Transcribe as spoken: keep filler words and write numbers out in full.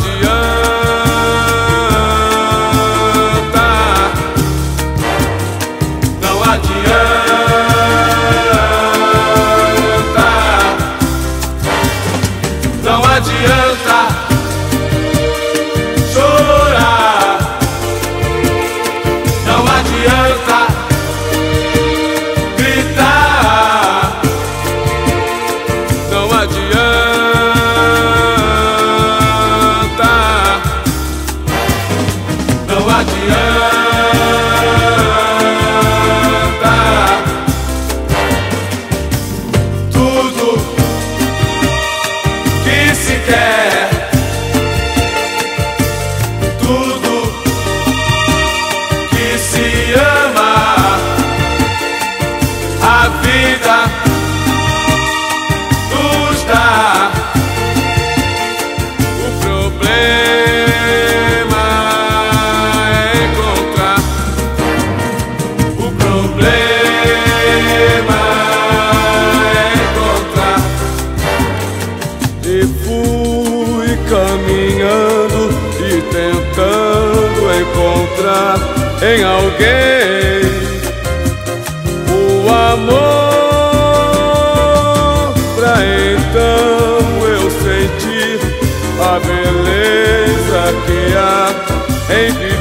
adianta, não adianta, não adianta chorar, não adianta gritar, não adianta, não adianta. Tudo que se quer, tudo que se ama, a vida nos dá. O problema é encontrar, o problema é encontrar. E fui caminhando e tentando encontrar em alguém o amor, pra então eu sentir a beleza que há em viver.